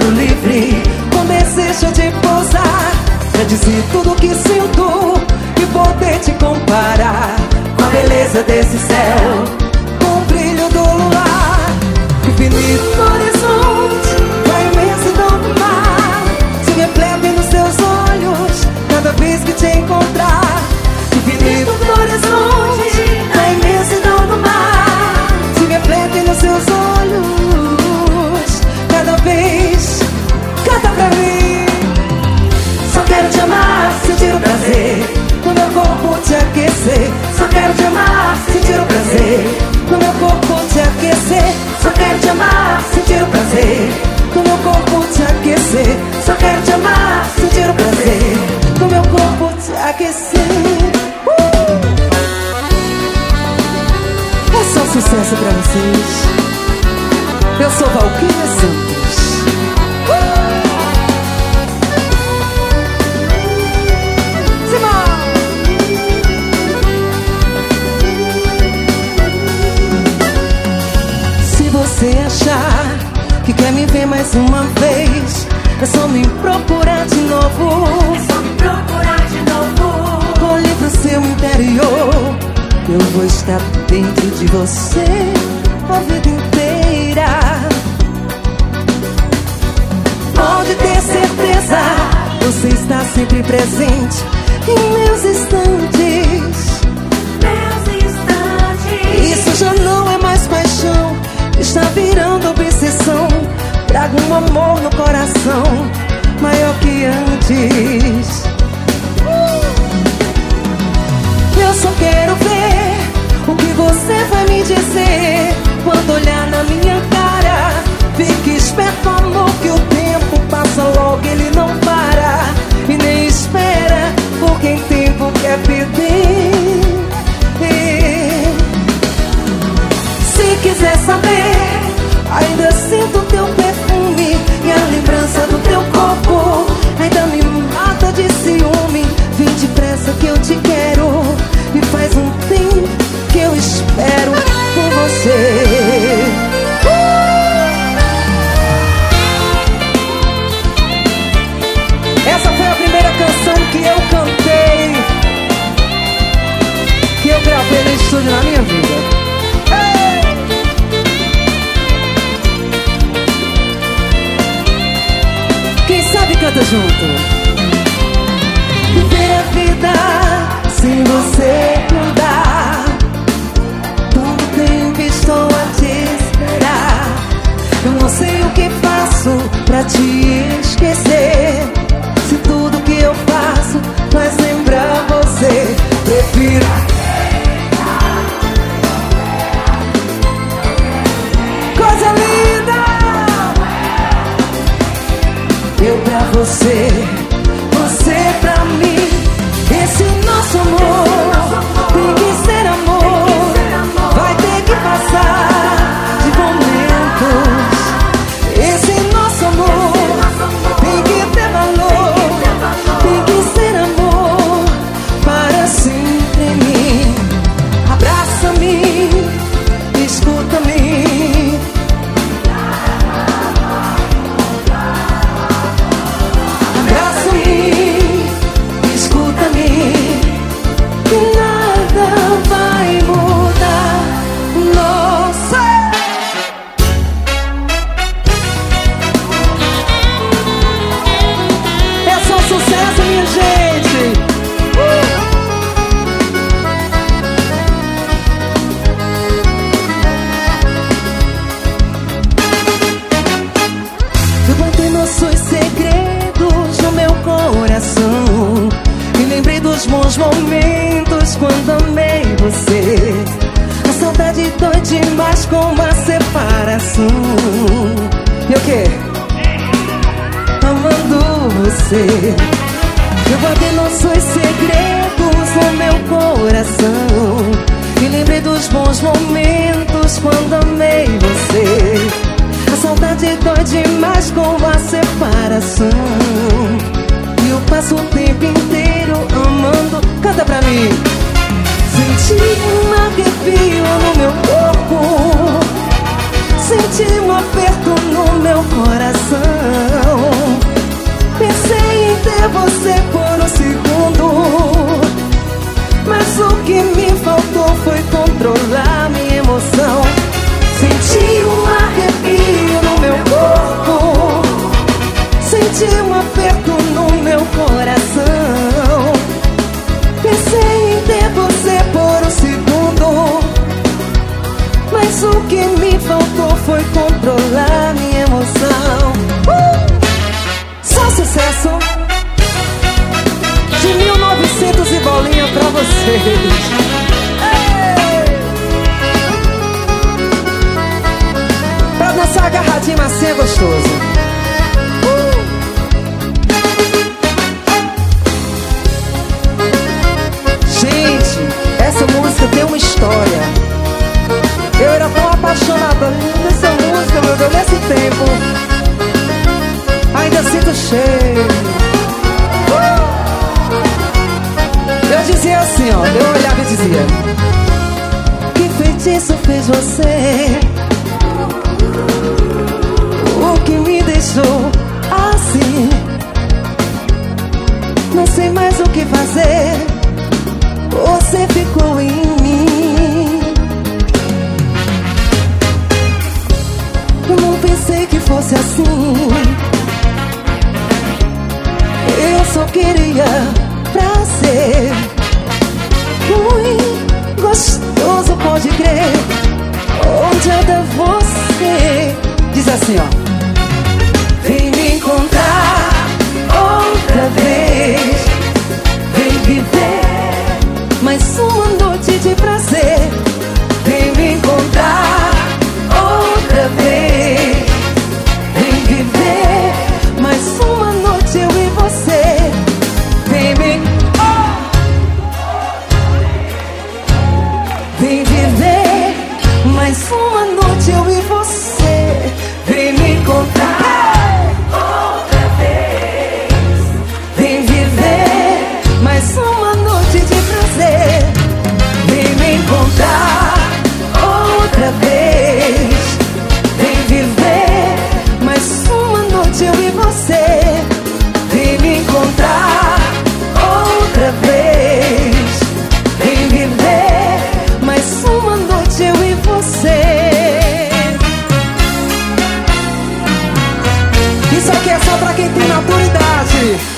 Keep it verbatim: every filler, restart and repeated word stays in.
livre, com desejo de pousar, pra dizer tudo que sinto e poder te comparar com a beleza desse céu, com o brilho do luar, infinito no horizonte, com a imensidão do mar, se reflete nos seus olhos cada vez que te encontrar. Infinito no horizonte, com a imensidão do mar, se reflete nos seus olhos cada vez. Canta pra mim. Só quero te amar, sentir o prazer no meu corpo te aquecer. Só quero te amar, sentir o prazer no meu corpo te aquecer. Só quero te amar, sentir o prazer no meu corpo te aquecer. Só quero te amar, sentir o prazer no meu corpo te aquecer. uh! É só sucesso pra vocês. Eu sou Valquíria Santos. uh! Se achar que quer me ver mais uma vez, é só me procurar de novo. É só me procurar de novo. Olhe pro seu interior, eu vou estar dentro de você a vida inteira. Pode ter certeza, você está sempre presente em meus instantes. Meus instantes. Isso já não é mais paixão, está virando obsessão. Trago um amor no coração maior que antes. Eu só quero ver o que você vai me dizer quando olhar na minha cara. Fique esperto, amor, que o tempo passa logo, ele não para e nem espera por quem tempo quer perder. Se quiser saber, ainda sinto teu perfume e a lembrança do teu corpo ainda me mata de ciúme. Vem depressa que eu te quero e faz um tempo que eu espero por você. Essa foi a primeira canção que eu cantei, que eu gravei no estúdio na minha vida. Canta junto. Viver a vida sem você mudar. Todo tempo estou a te esperar. Eu não sei o que faço pra te esquecer. Se tudo que eu faço faz lembrar você, prefiro. Coisa linda! Eu pra você, você pra mim. Esse nosso amor tem que ser amor, vai ter que passar de momentos. Esse nosso amor tem que ter valor, tem que ser amor para sempre em mim. Abraça-me, escuta-me. Bons momentos quando amei você. A saudade dói demais como a separação. E o quê? Amando você, eu guardei nossos segredos no meu coração e lembrei dos bons momentos quando amei você. A saudade dói demais como a separação. E eu passo o tempo inteiro amando. Canta pra mim. Senti um arrepio no meu corpo, senti um aperto no meu coração. ter você por um segundo, mas o que me faltou foi controlar minha emoção. Senti um arrepio no meu corpo, senti um aperto no meu coração. Pensei em ter você por um segundo, mas o que me faltou foi controlar minha emoção. uh! Só sucesso de mil e novecentos e bolinha pra vocês. Ei! Pra dançar agarradinho assim é gostoso. uh! Gente, essa música tem uma história. Eu era tão apaixonada nessa música, meu Deus, nesse tempo. Ainda sinto cheiro. uh! Eu dizia assim, ó, eu olhava e dizia: que feitiço fez você? O que me deixou assim? Não sei mais o que fazer. Você ficou em mim. Eu não pensei que fosse assim. Eu só queria prazer. Muito gostoso, pode crer. Onde anda você? Diz assim, ó: vem me encontrar outra vez. Vem viver mais uma noite de prazer. Vem me encontrar outra vez. Vem viver mais uma noite eu e você. Vem me Vem viver mais uma noite eu e você. Vem me encontrar outra vez. Vem viver mais uma noite de prazer. Vem me encontrar outra vez. Vem viver mais uma noite eu e você. Vem me encontrar outra vez. Vem viver mais uma noite eu e você. Isso aqui é só pra quem tem maturidade.